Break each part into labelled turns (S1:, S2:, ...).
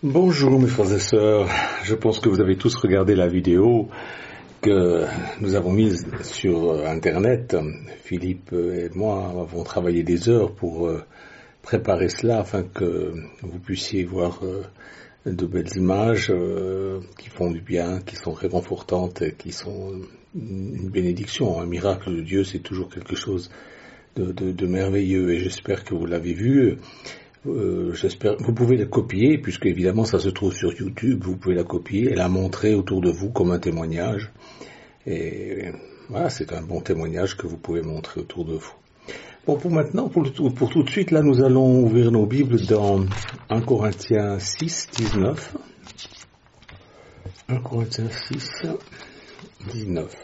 S1: Bonjour mes frères et sœurs, je pense que vous avez tous regardé la vidéo que nous avons mise sur Internet. Philippe et moi avons travaillé des heures pour préparer cela afin que vous puissiez voir de belles images qui font du bien, qui sont réconfortantes, qui sont une bénédiction. Un miracle de Dieu, c'est toujours quelque chose de merveilleux et j'espère que vous l'avez vu. J'espère. Vous pouvez la copier, puisque évidemment ça se trouve sur YouTube, vous pouvez la copier et la montrer autour de vous comme un témoignage. Et voilà, c'est un bon témoignage que vous pouvez montrer autour de vous. Bon, pour maintenant, pour tout de suite, là, nous allons ouvrir nos Bibles dans 1 Corinthiens 6, 19. 1 Corinthiens 6, 19.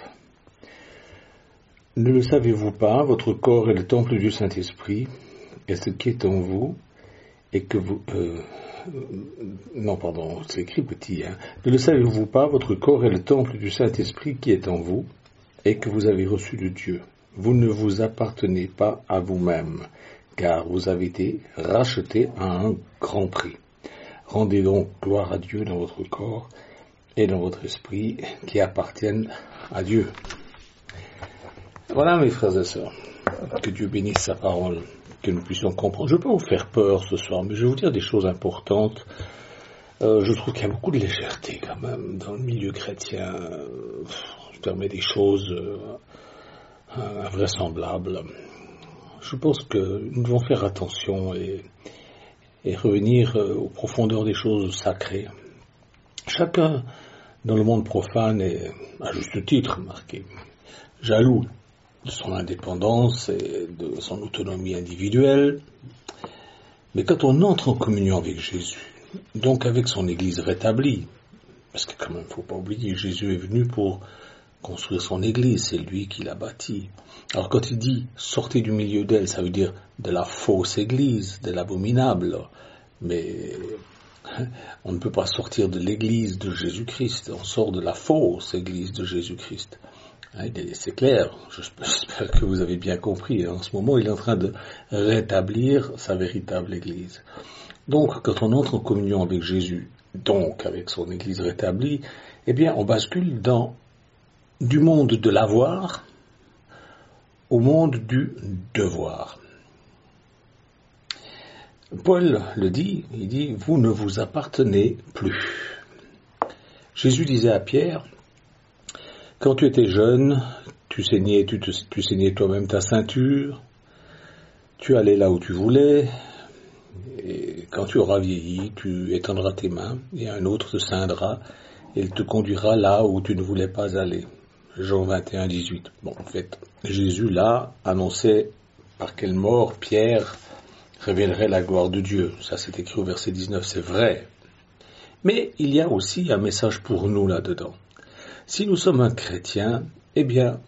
S1: Ne le savez-vous pas, votre corps est le temple du Saint-Esprit, et ce qui est en vous, et que vous... non, pardon, c'est écrit petit. Ne le savez-vous pas, votre corps est le temple du Saint-Esprit qui est en vous, et que vous avez reçu de Dieu. Vous ne vous appartenez pas à vous-même, car vous avez été rachetés à un grand prix. Rendez donc gloire à Dieu dans votre corps et dans votre esprit qui appartiennent à Dieu. Voilà mes frères et sœurs, que Dieu bénisse sa parole, que nous puissions comprendre. Je ne veux pas vous faire peur ce soir, mais je vais vous dire des choses importantes. Je trouve qu'il y a beaucoup de légèreté quand même dans le milieu chrétien. Je permets des choses invraisemblables. Je pense que nous devons faire attention et revenir aux profondeurs des choses sacrées. Chacun dans le monde profane est, à juste titre, marqué jaloux de son indépendance et de son autonomie individuelle. Mais quand on entre en communion avec Jésus, donc avec son Église rétablie, parce que quand même, il ne faut pas oublier, Jésus est venu pour construire son Église, c'est lui qui l'a bâtie. Alors quand il dit « sortez du milieu d'elle », ça veut dire de la fausse Église, de l'abominable. Mais on ne peut pas sortir de l'Église de Jésus-Christ, on sort de la fausse Église de Jésus-Christ. C'est clair, j'espère que vous avez bien compris. En ce moment, il est en train de rétablir sa véritable Église. Donc, quand on entre en communion avec Jésus, donc avec son Église rétablie, eh bien, on bascule du monde de l'avoir au monde du devoir. Paul le dit, il dit, vous ne vous appartenez plus. Jésus disait à Pierre, quand tu étais jeune, tu saignais toi-même ta ceinture, tu allais là où tu voulais, et quand tu auras vieilli, tu étendras tes mains, et un autre te ceindra, et il te conduira là où tu ne voulais pas aller. Jean 21, 18. Bon, en fait, Jésus là annonçait par quelle mort Pierre révélerait la gloire de Dieu. Ça, c'est écrit au verset 19, c'est vrai. Mais il y a aussi un message pour nous là-dedans. Si nous sommes un chrétien, eh bien,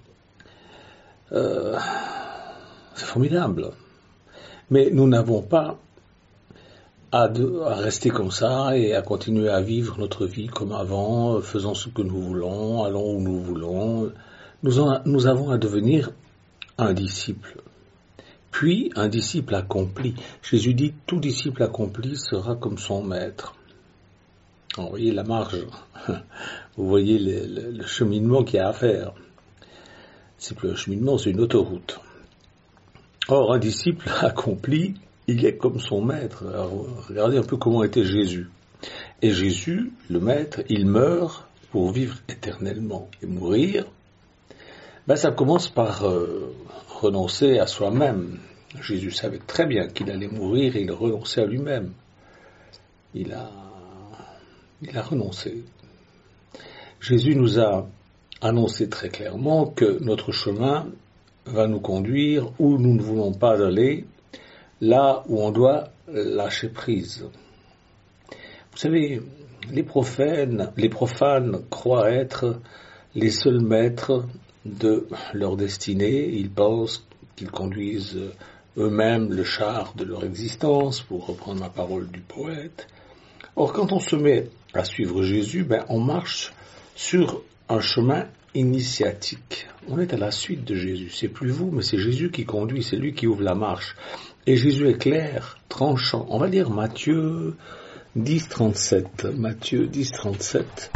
S1: c'est formidable. Mais nous n'avons pas à rester comme ça et à continuer à vivre notre vie comme avant, faisant ce que nous voulons, allons où nous voulons. Nous avons à devenir un disciple. Puis, un disciple accompli. Jésus dit, tout disciple accompli sera comme son maître. Vous voyez la marge, vous voyez le cheminement qu'il y a à faire. C'est plus un cheminement, c'est une autoroute. Or, un disciple accompli, il est comme son maître. Alors, regardez un peu comment était Jésus. Et Jésus, le maître, il meurt pour vivre éternellement. Et mourir, ça commence par renoncer à soi-même. Jésus savait très bien qu'il allait mourir et il renonçait à lui-même. Il a renoncé. Jésus nous a annoncé très clairement que notre chemin va nous conduire où nous ne voulons pas aller, là où on doit lâcher prise. Vous savez, les profanes croient être les seuls maîtres de leur destinée. Ils pensent qu'ils conduisent eux-mêmes le char de leur existence, pour reprendre la parole du poète. Or, quand on se met à suivre Jésus, on marche sur un chemin initiatique. On est à la suite de Jésus. C'est plus vous, mais c'est Jésus qui conduit, c'est lui qui ouvre la marche. Et Jésus est clair, tranchant. On va dire Matthieu 10,37. Matthieu 10,37.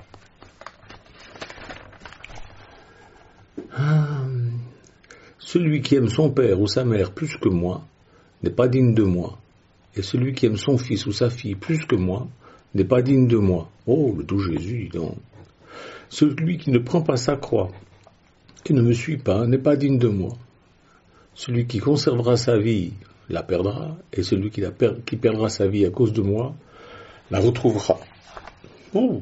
S1: Celui qui aime son père ou sa mère plus que moi n'est pas digne de moi. Et celui qui aime son fils ou sa fille plus que moi n'est pas digne de moi. Oh, le doux Jésus, donc. Celui qui ne prend pas sa croix, qui ne me suit pas, n'est pas digne de moi. Celui qui conservera sa vie la perdra, et celui qui perdra sa vie à cause de moi la retrouvera. Oh.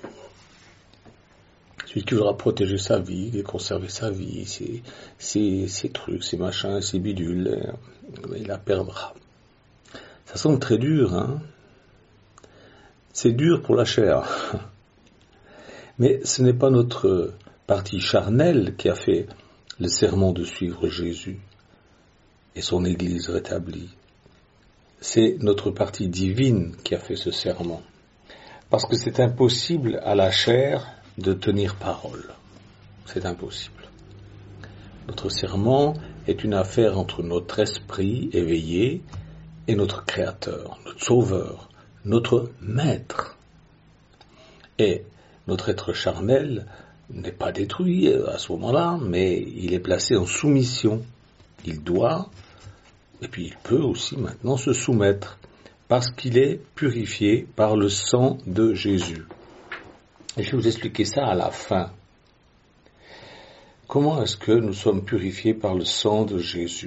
S1: Celui qui voudra protéger sa vie, et conserver sa vie, ses trucs, ses machins, ses bidules, il la perdra. Ça semble très dur, hein. C'est dur pour la chair. Mais ce n'est pas notre partie charnelle qui a fait le serment de suivre Jésus et son Église rétablie. C'est notre partie divine qui a fait ce serment. Parce que c'est impossible à la chair de tenir parole. C'est impossible. Notre serment est une affaire entre notre esprit éveillé et notre Créateur, notre Sauveur, notre Maître. Et notre être charnel n'est pas détruit à ce moment-là, mais il est placé en soumission. Il doit, et puis il peut aussi maintenant se soumettre, parce qu'il est purifié par le sang de Jésus. Et je vais vous expliquer ça à la fin. Comment est-ce que nous sommes purifiés par le sang de Jésus?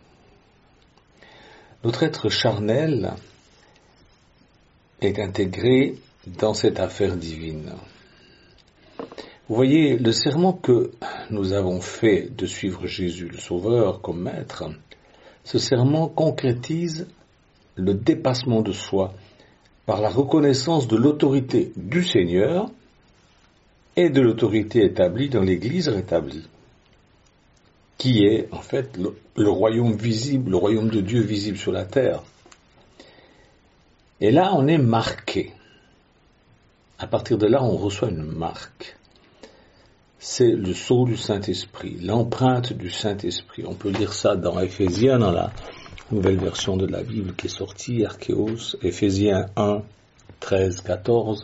S1: Notre être charnel est intégré dans cette affaire divine. Vous voyez, le serment que nous avons fait de suivre Jésus, le Sauveur, comme Maître, ce serment concrétise le dépassement de soi par la reconnaissance de l'autorité du Seigneur et de l'autorité établie dans l'Église rétablie, qui est en fait le royaume visible, le royaume de Dieu visible sur la terre. Et là, on est marqué. À partir de là, on reçoit une marque. C'est le sceau du Saint-Esprit, l'empreinte du Saint-Esprit. On peut lire ça dans Éphésiens, dans la nouvelle version de la Bible qui est sortie, Archéos, Éphésiens 1, 13, 14.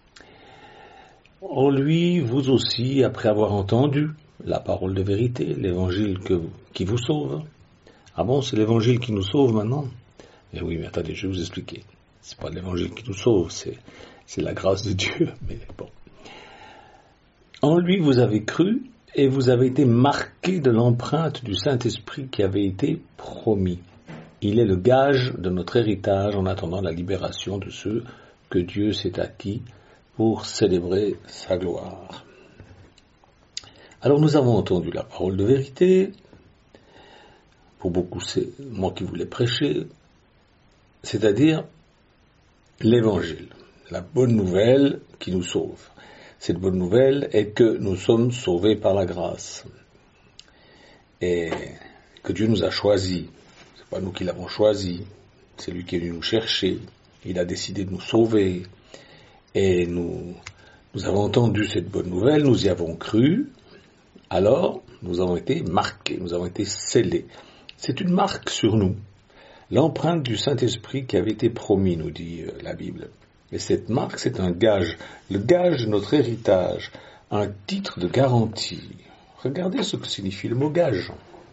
S1: En lui, vous aussi, après avoir entendu la parole de vérité, l'évangile qui vous sauve. Ah bon, c'est l'évangile qui nous sauve maintenant? Eh oui, mais attendez, je vais vous expliquer. C'est pas l'évangile qui nous sauve, c'est la grâce de Dieu, mais bon. En lui, vous avez cru et vous avez été marqués de l'empreinte du Saint-Esprit qui avait été promis. Il est le gage de notre héritage en attendant la libération de ceux que Dieu s'est acquis pour célébrer sa gloire. Alors nous avons entendu la parole de vérité. Pour beaucoup, c'est moi qui voulais prêcher, c'est-à-dire l'évangile, la bonne nouvelle qui nous sauve. Cette bonne nouvelle est que nous sommes sauvés par la grâce et que Dieu nous a choisis. C'est pas nous qui l'avons choisi, c'est lui qui est venu nous chercher. Il a décidé de nous sauver et nous avons entendu cette bonne nouvelle, nous y avons cru. Alors nous avons été marqués, nous avons été scellés. C'est une marque sur nous, l'empreinte du Saint-Esprit qui avait été promis, nous dit la Bible. Et cette marque, c'est un gage, le gage de notre héritage, un titre de garantie. Regardez ce que signifie le mot gage.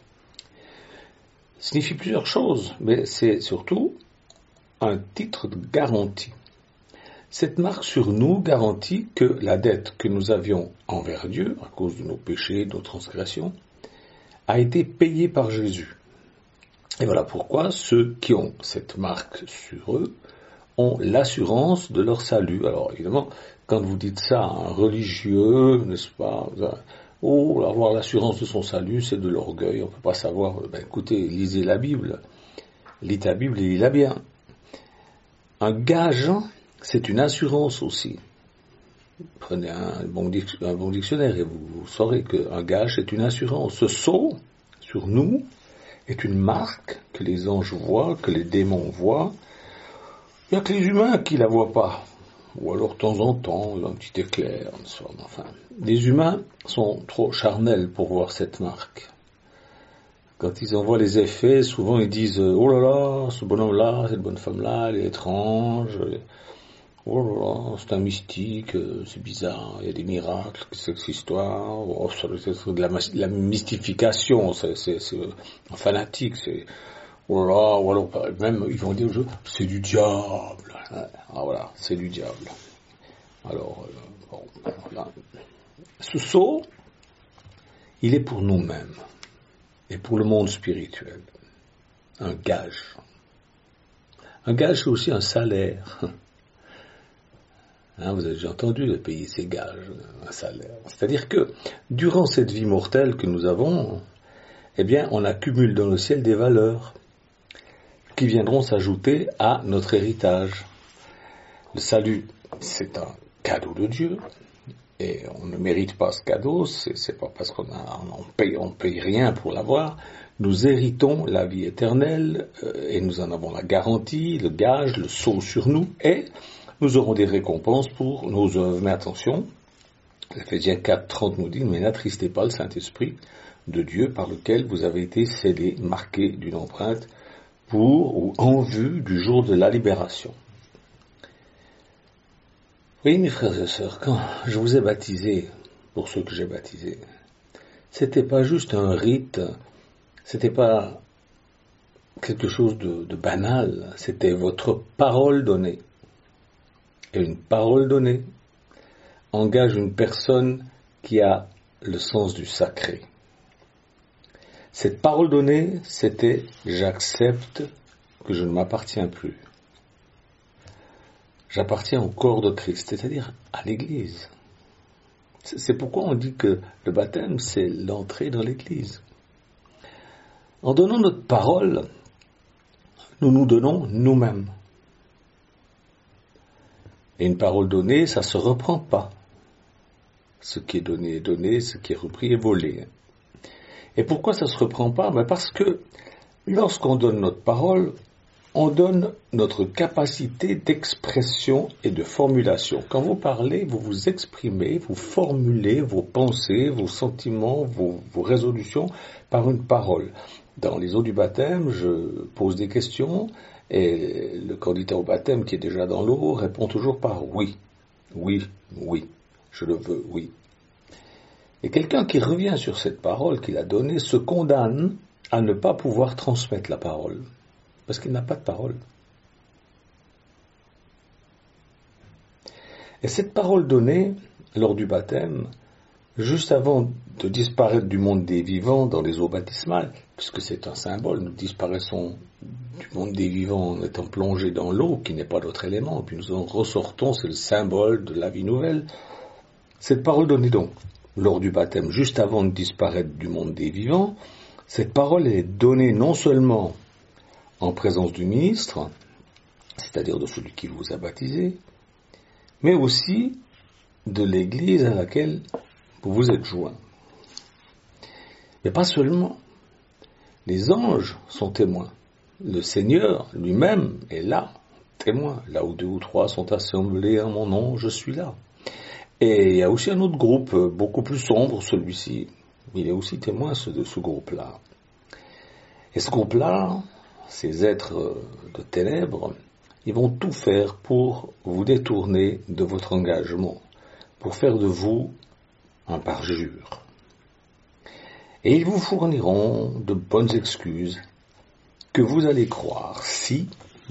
S1: Il signifie plusieurs choses, mais c'est surtout un titre de garantie. Cette marque sur nous garantit que la dette que nous avions envers Dieu, à cause de nos péchés, de nos transgressions, a été payée par Jésus. Et voilà pourquoi ceux qui ont cette marque sur eux ont l'assurance de leur salut. Alors évidemment, quand vous dites ça à un religieux, n'est-ce pas, avoir l'assurance de son salut, c'est de l'orgueil, on ne peut pas savoir. Écoutez, lisez la Bible, lis ta Bible et lis-la bien. Un gage, c'est une assurance aussi. Prenez un bon dictionnaire et vous saurez qu'un gage, c'est une assurance. Ce sceau sur nous est une marque que les anges voient, que les démons voient. Il n'y a que les humains qui ne la voient pas. Ou alors, de temps en temps, un petit éclair. Enfin, les humains sont trop charnels pour voir cette marque. quand ils envoient les effets, souvent ils disent oh là là, ce bonhomme-là, cette bonne femme-là, elle est étrange. Oh là là, c'est un mystique, c'est bizarre, il y a des miracles, c'est cette histoire. Oh, ça doit être de la mystification, c'est un fanatique, c'est oh là là, ou alors même ils vont dire c'est du diable. Ah voilà, c'est du diable. Alors bon, voilà. Ce sceau, il est pour nous-mêmes et pour le monde spirituel. Un gage. Un gage, c'est aussi un salaire. Vous avez déjà entendu de payer ses gages, un salaire. C'est-à-dire que durant cette vie mortelle que nous avons, eh bien, on accumule dans le ciel des valeurs qui viendront s'ajouter à notre héritage. Le salut, c'est un cadeau de Dieu. Et on ne mérite pas ce cadeau, c'est pas parce qu'on paye rien pour l'avoir. Nous héritons la vie éternelle et nous en avons la garantie, le gage, le sceau sur nous, et nous aurons des récompenses pour nos œuvres. Mais attention, Ephésiens 4:30 nous dit, mais n'attristez pas le Saint-Esprit de Dieu par lequel vous avez été scellés, marqués d'une empreinte pour ou en vue du jour de la libération. Oui, mes frères et sœurs, quand je vous ai baptisés, pour ceux que j'ai baptisés, c'était pas juste un rite, c'était pas quelque chose de banal, c'était votre parole donnée. Et une parole donnée engage une personne qui a le sens du sacré. Cette parole donnée, c'était « j'accepte que je ne m'appartiens plus ». J'appartiens au corps de Christ, c'est-à-dire à l'Église. C'est pourquoi on dit que le baptême, c'est l'entrée dans l'Église. En donnant notre parole, nous nous donnons nous-mêmes. Et une parole donnée, ça ne se reprend pas. Ce qui est donné, ce qui est repris est volé. Et pourquoi ça ne se reprend pas? Parce que lorsqu'on donne notre parole, on donne notre capacité d'expression et de formulation. Quand vous parlez, vous vous exprimez, vous formulez vos pensées, vos sentiments, vos résolutions par une parole. Dans les eaux du baptême, je pose des questions et le candidat au baptême qui est déjà dans l'eau répond toujours par oui, oui, oui, je le veux, oui. Et quelqu'un qui revient sur cette parole qu'il a donnée se condamne à ne pas pouvoir transmettre la parole. Parce qu'il n'a pas de parole. Et cette parole donnée lors du baptême, juste avant de disparaître du monde des vivants dans les eaux baptismales, puisque c'est un symbole, nous disparaissons du monde des vivants en étant plongés dans l'eau, qui n'est pas notre élément, puis nous en ressortons, c'est le symbole de la vie nouvelle. Cette parole donnée donc lors du baptême, juste avant de disparaître du monde des vivants, cette parole est donnée non seulement en présence du ministre, c'est-à-dire de celui qui vous a baptisé, mais aussi de l'Église à laquelle vous vous êtes joints. Mais pas seulement. Les anges sont témoins. Le Seigneur lui-même est là, témoin. Là où 2 ou 3 sont assemblés en mon nom, je suis là. Et il y a aussi un autre groupe, beaucoup plus sombre, celui-ci. Il est aussi témoin de ce groupe-là. Et ce groupe-là, ces êtres de ténèbres, ils vont tout faire pour vous détourner de votre engagement, pour faire de vous un parjure. Et ils vous fourniront de bonnes excuses que vous allez croire si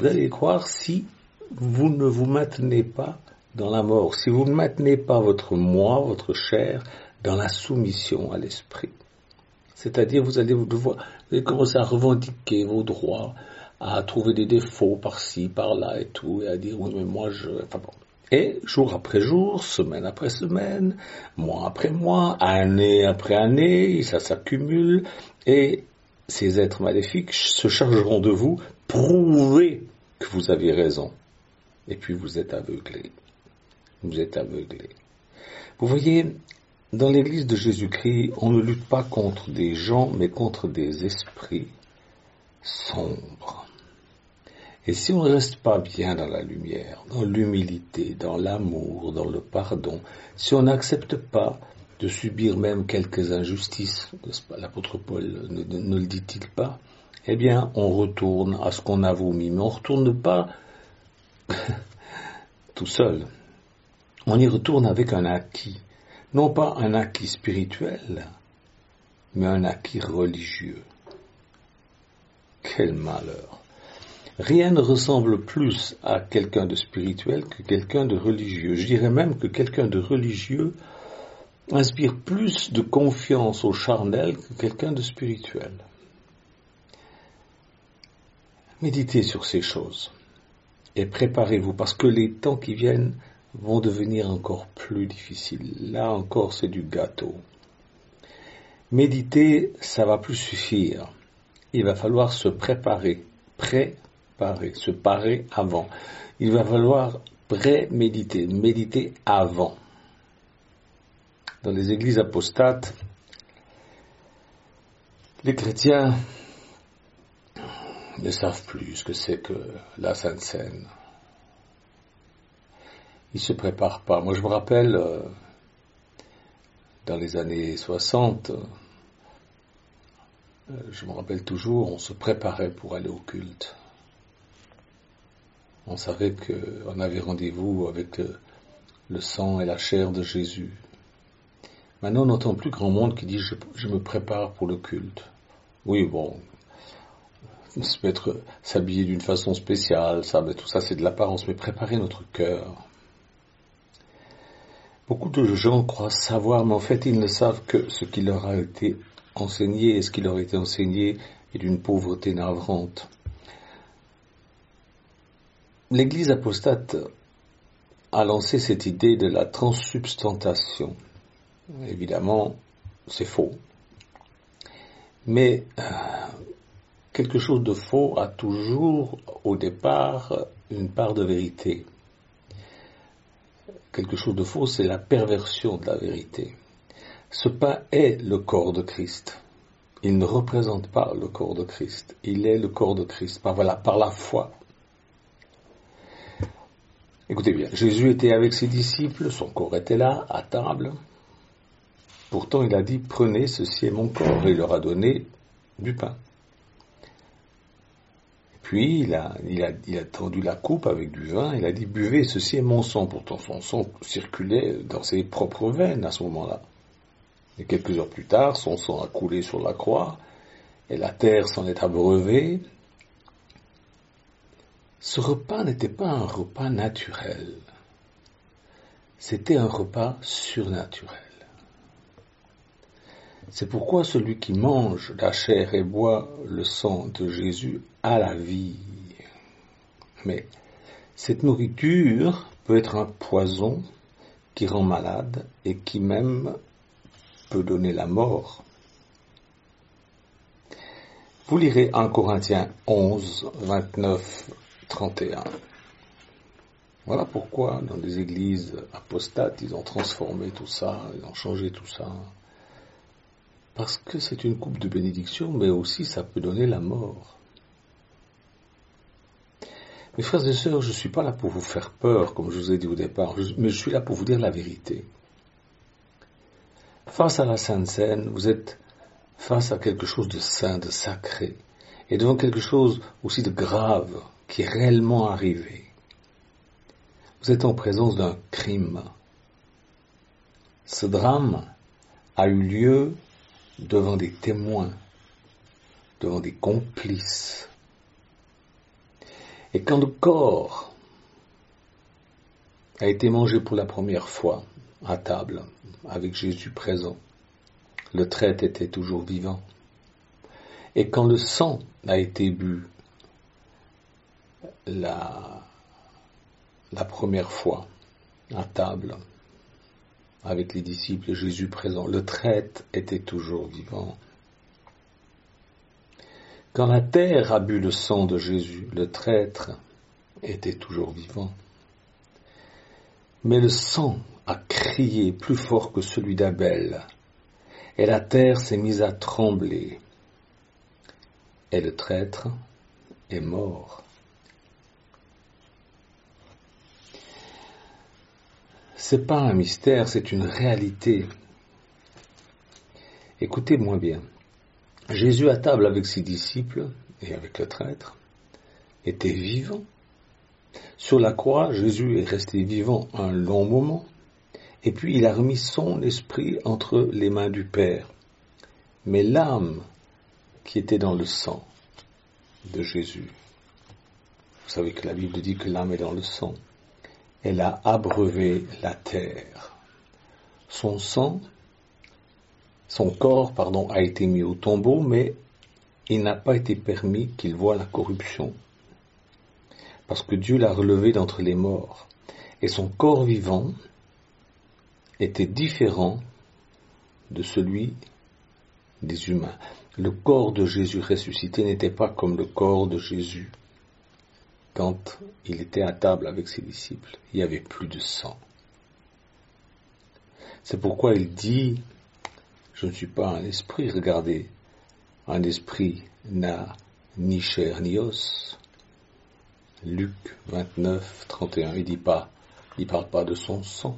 S1: vous ne vous maintenez pas dans la mort, si vous ne maintenez pas votre moi, votre chair, dans la soumission à l'esprit. C'est-à-dire, vous allez commencer à revendiquer vos droits, à trouver des défauts par-ci, par-là et tout, et à dire, oui, mais moi, Et jour après jour, semaine après semaine, mois après mois, année après année, ça s'accumule, et ces êtres maléfiques se chargeront de vous, prouver que vous avez raison. Et puis vous êtes aveuglés. Vous êtes aveuglés. Vous voyez, dans l'Église de Jésus-Christ, on ne lutte pas contre des gens, mais contre des esprits sombres. Et si on ne reste pas bien dans la lumière, dans l'humilité, dans l'amour, dans le pardon, si on n'accepte pas de subir même quelques injustices, n'est-ce pas, l'apôtre Paul ne le dit-il pas? Eh bien, on retourne à ce qu'on a vomi, mais on ne retourne pas tout seul. On y retourne avec un acquis, non pas un acquis spirituel, mais un acquis religieux. Quel malheur! Rien ne ressemble plus à quelqu'un de spirituel que quelqu'un de religieux. Je dirais même que quelqu'un de religieux inspire plus de confiance au charnel que quelqu'un de spirituel. Méditez sur ces choses et préparez-vous parce que les temps qui viennent vont devenir encore plus difficiles. Là encore, c'est du gâteau. Méditer, ça va plus suffire. Il va falloir se préparer, se parer avant. Il va falloir préméditer, méditer avant. Dans les églises apostates, les chrétiens ne savent plus ce que c'est que la Sainte Seine. Ils ne se préparent pas. Moi, je me rappelle, dans les années 60, je me rappelle toujours, on se préparait pour aller au culte. On savait qu'on avait rendez-vous avec le sang et la chair de Jésus. Maintenant, on n'entend plus grand monde qui dit « je me prépare pour le culte ». Oui, bon, s'habiller d'une façon spéciale, mais tout ça c'est de l'apparence, mais préparer notre cœur. Beaucoup de gens croient savoir, mais en fait ils ne savent que ce qui leur a été enseigné, et ce qui leur a été enseigné est d'une pauvreté navrante. L'Église apostate a lancé cette idée de la transsubstantation. Évidemment, c'est faux. Mais quelque chose de faux a toujours, au départ, une part de vérité. Quelque chose de faux, c'est la perversion de la vérité. Ce pain est le corps de Christ. Il ne représente pas le corps de Christ. Il est le corps de Christ, par la foi. Écoutez bien, Jésus était avec ses disciples, son corps était là, à table. Pourtant, il a dit, prenez, ceci est mon corps, et il leur a donné du pain. Puis, il a tendu la coupe avec du vin, il a dit, buvez, ceci est mon sang. Pourtant, son sang circulait dans ses propres veines à ce moment-là. Et quelques heures plus tard, son sang a coulé sur la croix, et la terre s'en est abreuvée. Ce repas n'était pas un repas naturel, c'était un repas surnaturel. C'est pourquoi celui qui mange la chair et boit le sang de Jésus a la vie. Mais cette nourriture peut être un poison qui rend malade et qui même peut donner la mort. Vous lirez 1 Corinthiens 11, 29, 31. Voilà pourquoi dans les églises apostates, ils ont transformé tout ça, ils ont changé tout ça. Parce que c'est une coupe de bénédiction, mais aussi ça peut donner la mort. Mes frères et sœurs, je ne suis pas là pour vous faire peur, comme je vous ai dit au départ, mais je suis là pour vous dire la vérité. Face à la Sainte Seine, vous êtes face à quelque chose de saint, de sacré, et devant quelque chose aussi de grave qui est réellement arrivé. Vous êtes en présence d'un crime. Ce drame a eu lieu devant des témoins, devant des complices. Et quand le corps a été mangé pour la première fois à table, avec Jésus présent, le traître était toujours vivant. Et quand le sang a été bu la première fois à table, avec les disciples et Jésus présent, le traître était toujours vivant. Quand la terre a bu le sang de Jésus, le traître était toujours vivant. Mais le sang a crié plus fort que celui d'Abel, et la terre s'est mise à trembler, et le traître est mort. C'est pas un mystère, c'est une réalité. Écoutez-moi bien. Jésus à table avec ses disciples et avec le traître était vivant. Sur la croix, Jésus est resté vivant un long moment, et puis il a remis son esprit entre les mains du Père. Mais l'âme qui était dans le sang de Jésus, vous savez que la Bible dit que l'âme est dans le sang, elle a abreuvé la terre. Son corps, a été mis au tombeau, mais il n'a pas été permis qu'il voie la corruption, parce que Dieu l'a relevé d'entre les morts. Et son corps vivant était différent de celui des humains. Le corps de Jésus ressuscité n'était pas comme le corps de Jésus quand il était à table avec ses disciples. Il n'y avait plus de sang. C'est pourquoi il dit, je ne suis pas un esprit, regardez, un esprit n'a ni chair ni os. Luc 29, 31, il parle pas de son sang.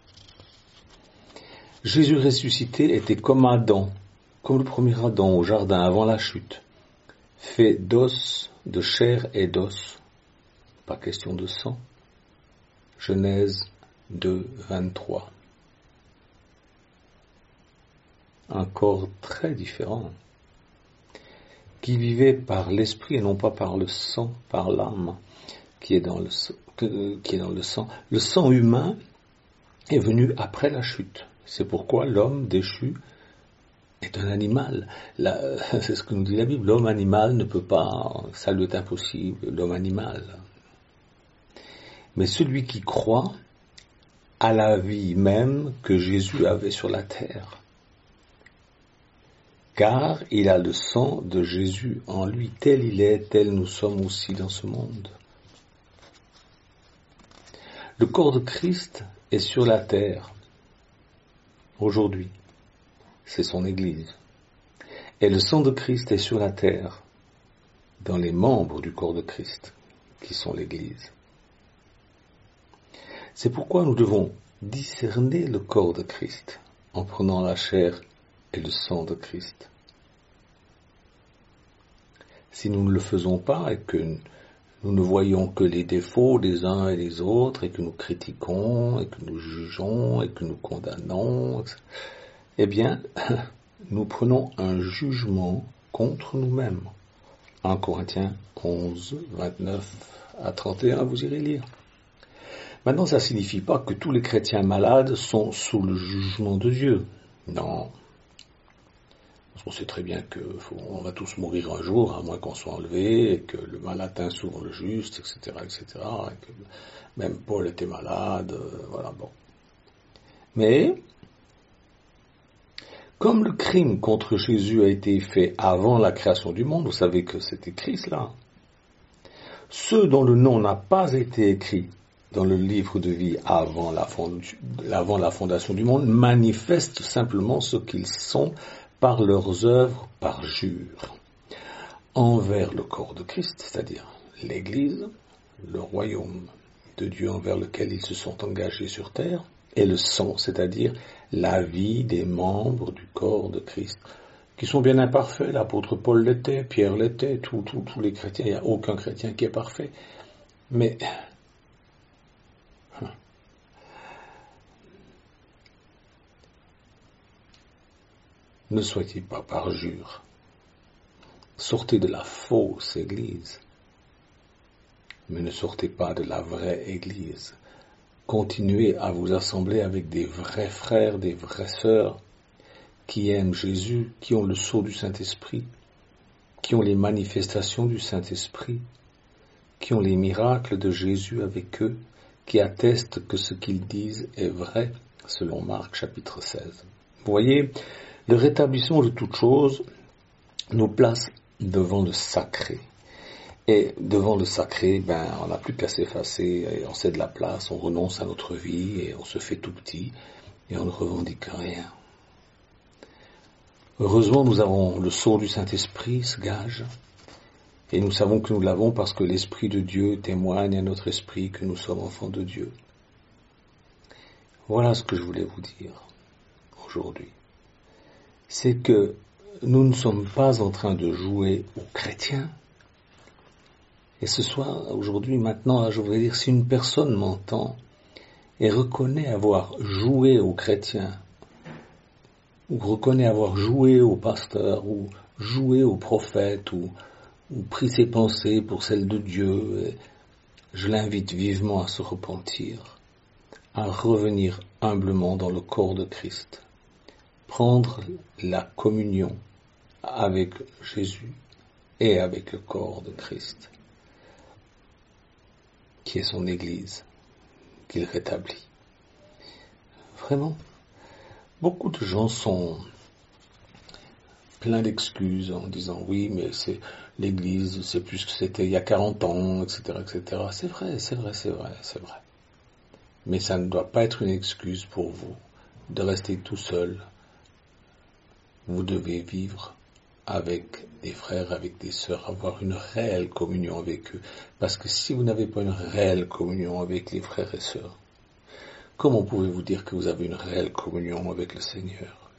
S1: Jésus ressuscité était comme Adam, comme le premier Adam au jardin avant la chute, fait d'os, de chair et d'os. Pas question de sang. Genèse 2, 23. Un corps très différent, qui vivait par l'esprit et non pas par le sang, par l'âme qui est dans le sang. Le sang humain est venu après la chute. C'est pourquoi l'homme déchu est un animal. C'est ce que nous dit la Bible. L'homme animal ne peut pas, ça lui est impossible, l'homme animal. Mais celui qui croit a la vie même que Jésus avait sur la terre. Car il a le sang de Jésus en lui, tel il est, tel nous sommes aussi dans ce monde. Le corps de Christ est sur la terre, aujourd'hui, c'est son Église. Et le sang de Christ est sur la terre, dans les membres du corps de Christ, qui sont l'Église. C'est pourquoi nous devons discerner le corps de Christ, en prenant la chair et le sang de Christ. Si nous ne le faisons pas et que nous ne voyons que les défauts des uns et des autres et que nous critiquons et que nous jugeons et que nous condamnons, eh bien, nous prenons un jugement contre nous-mêmes. 1 Corinthiens 11, 29 à 31, vous irez lire. Maintenant, ça ne signifie pas que tous les chrétiens malades sont sous le jugement de Dieu. Non. Parce qu'on sait très bien qu'on va tous mourir un jour, à moins qu'on soit enlevé, et que le mal atteint souvent le juste, etc., etc., et que même Paul était malade, voilà, bon. Mais, comme le crime contre Jésus a été fait avant la création du monde, vous savez que c'est écrit cela, ceux dont le nom n'a pas été écrit dans le livre de vie avant la fondation du monde, manifestent simplement ce qu'ils sont par leurs œuvres parjure envers le corps de Christ, c'est-à-dire l'Église, le royaume de Dieu envers lequel ils se sont engagés sur terre, et le sang, c'est-à-dire la vie des membres du corps de Christ, qui sont bien imparfaits. L'apôtre Paul l'était, Pierre l'était, tous les chrétiens, il n'y a aucun chrétien qui est parfait. Mais ne soyez pas parjure. Sortez de la fausse Église, mais ne sortez pas de la vraie Église. Continuez à vous assembler avec des vrais frères, des vraies sœurs qui aiment Jésus, qui ont le sceau du Saint-Esprit, qui ont les manifestations du Saint-Esprit, qui ont les miracles de Jésus avec eux, qui attestent que ce qu'ils disent est vrai, selon Marc chapitre 16. Vous voyez, le rétablissement de toute chose nous place devant le sacré. Et devant le sacré, on n'a plus qu'à s'effacer, et on cède la place, on renonce à notre vie, et on se fait tout petit, et on ne revendique rien. Heureusement, nous avons le sceau du Saint-Esprit, ce gage, et nous savons que nous l'avons parce que l'Esprit de Dieu témoigne à notre esprit que nous sommes enfants de Dieu. Voilà ce que je voulais vous dire aujourd'hui. c'est que nous ne sommes pas en train de jouer aux chrétiens. Et ce soir, aujourd'hui, maintenant, je voudrais dire, si une personne m'entend et reconnaît avoir joué aux chrétiens, ou reconnaît avoir joué au pasteur, ou joué au prophète, ou pris ses pensées pour celles de Dieu, je l'invite vivement à se repentir, à revenir humblement dans le corps de Christ, prendre la communion avec Jésus et avec le corps de Christ, qui est son Église, qu'il rétablit. Vraiment, beaucoup de gens sont pleins d'excuses en disant oui, mais c'est l'Église, c'est plus que c'était il y a 40 ans, etc., etc. C'est vrai. Mais ça ne doit pas être une excuse pour vous de rester tout seul. Vous devez vivre avec des frères, avec des sœurs, avoir une réelle communion avec eux. Parce que si vous n'avez pas une réelle communion avec les frères et sœurs, comment pouvez-vous dire que vous avez une réelle communion avec le Seigneur?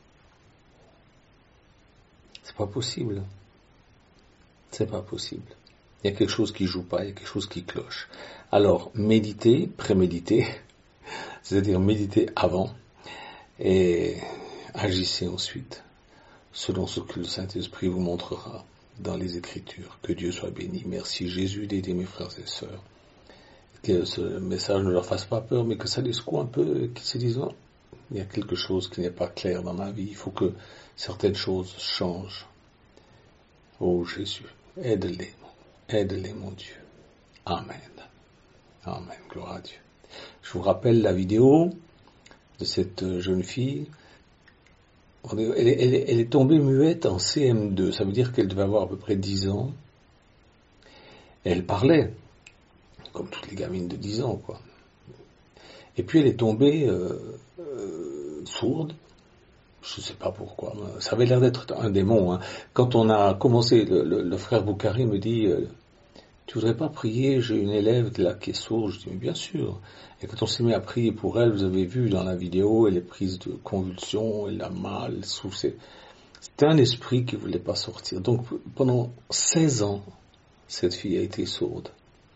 S1: C'est pas possible. C'est pas possible. Il y a quelque chose qui joue pas, il y a quelque chose qui cloche. Alors, méditez, préméditez, c'est-à-dire méditez avant et agissez ensuite, selon ce que le Saint-Esprit vous montrera dans les Écritures. Que Dieu soit béni. Merci Jésus d'aider mes frères et sœurs. Que ce message ne leur fasse pas peur, mais que ça les secoue un peu, qu'ils se disent, oh, il y a quelque chose qui n'est pas clair dans ma vie, il faut que certaines choses changent. Oh Jésus, aide-les mon Dieu. Amen. Amen, gloire à Dieu. Je vous rappelle la vidéo de cette jeune fille. Elle est tombée muette en CM2, ça veut dire qu'elle devait avoir à peu près 10 ans. Elle parlait, comme toutes les gamines de 10 ans, quoi. Et puis elle est tombée sourde, je ne sais pas pourquoi, ça avait l'air d'être un démon. Hein. Quand on a commencé, le frère Boukari me dit, tu voudrais pas prier, j'ai une élève là qui est sourde, je dis, mais bien sûr. Et quand on s'est mis à prier pour elle, vous avez vu dans la vidéo, elle est prise de convulsions, elle a mal, elle souffre. C'était un esprit qui voulait pas sortir. Donc pendant 16 ans, cette fille a été sourde.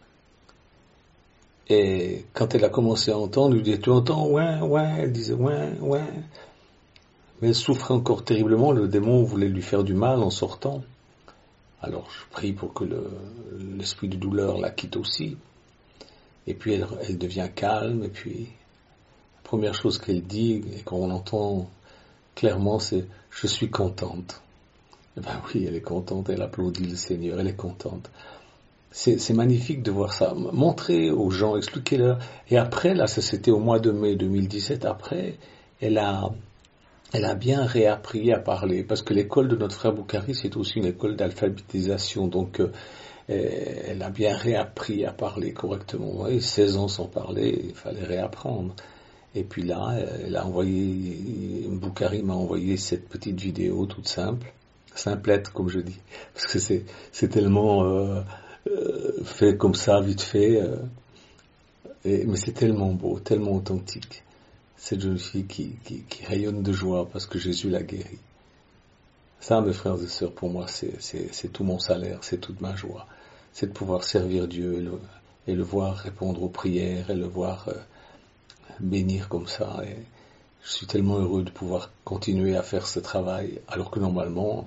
S1: Et quand elle a commencé à entendre, lui disait, tu entends, ouais, elle disait, ouais. Mais elle souffrait encore terriblement, le démon voulait lui faire du mal en sortant. Alors je prie pour que l'esprit de douleur la quitte aussi. Et puis elle devient calme, et puis la première chose qu'elle dit, et qu'on entend clairement, c'est « je suis contente ». Eh ben oui, elle est contente, elle applaudit le Seigneur, elle est contente. C'est magnifique de voir ça. Montrer aux gens, expliquer-leur. Et après, là, ça c'était au mois de mai 2017, après, elle a bien réappris à parler, parce que l'école de notre frère Boukari, c'est aussi une école d'alphabétisation, donc elle a bien réappris à parler correctement. Et 16 ans sans parler, il fallait réapprendre. Et puis là, Boukari m'a envoyé cette petite vidéo toute simple, simplette comme je dis, parce que c'est tellement fait comme ça, vite fait, mais c'est tellement beau, tellement authentique. Cette jeune fille qui rayonne de joie parce que Jésus l'a guérie. Ça, mes frères et sœurs, pour moi, c'est tout mon salaire, c'est toute ma joie. C'est de pouvoir servir Dieu et le voir répondre aux prières et le voir bénir comme ça. Et je suis tellement heureux de pouvoir continuer à faire ce travail, alors que normalement,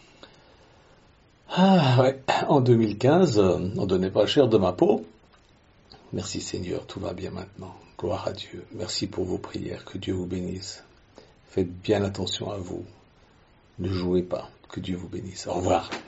S1: en 2015, on donnait pas cher de ma peau. Merci Seigneur, tout va bien maintenant. Gloire à Dieu. Merci pour vos prières. Que Dieu vous bénisse. Faites bien attention à vous. Ne jouez pas. Que Dieu vous bénisse. Au revoir.